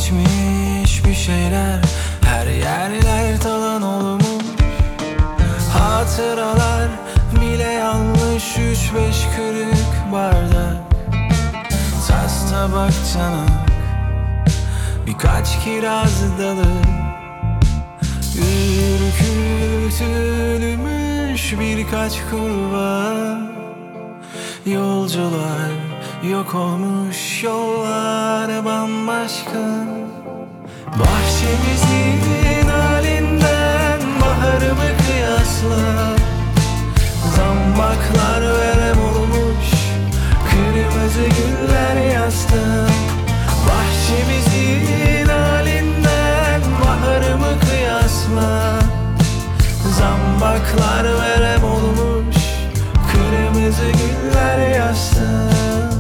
geçmiş bir şeyler, her yerler talan olmuş. Hatıralar bile yanlış, 3-5 kırık bardak, tas tabak çanak, birkaç kiraz dalı, ürkütülmüş birkaç kurbağa. Yolcular yok olmuş, yollar bambaşka. Bahçemizin halinden baharımı kıyasla, zambaklar verem olmuş, kırmızı güller yastım. Bahçemizin halinden baharımı kıyasla, zambaklar verem olmuş, kırmızı güller yastım.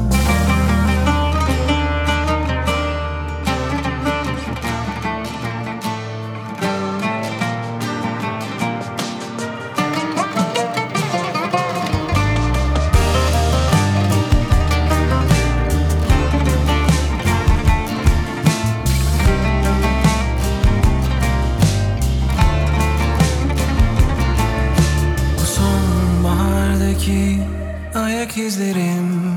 Ayak izlerim,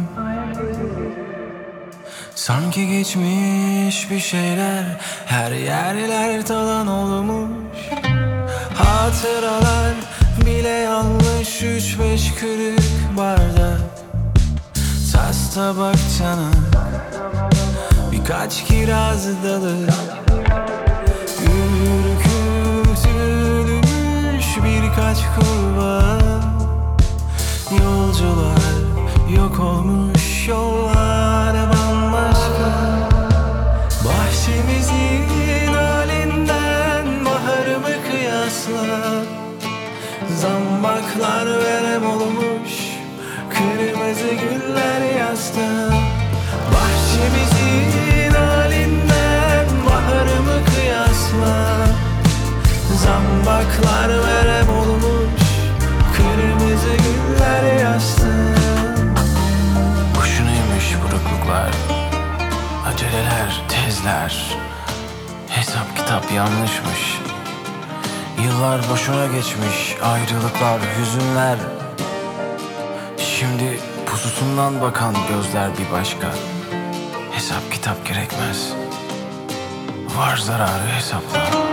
sanki geçmiş bir şeyler, her yerler talan olmuş. Hatıralar bile yanlış, 3-5 kırık bardak, tas tabak çanak, birkaç kiraz dalı, ürkütülmüş birkaç kurbağa. Yolcular yok olmuş, yollar bambaşka. Bahçemizin halinden baharımı kıyasla, zambaklar verem olmuş, kırmızı güller yastım. Bahçemizin halinden baharımı kıyasla, zambaklar verem olmuş, kırmızı güller yastım. Boşunaymış burukluklar, aceleler, tezler, hesap kitap yanlışmış. Yıllar boşuna geçmiş, ayrılıklar, hüzünler. Şimdi pususundan bakan gözler bir başka. Hesap kitap gerekmez, var zararı hesapla.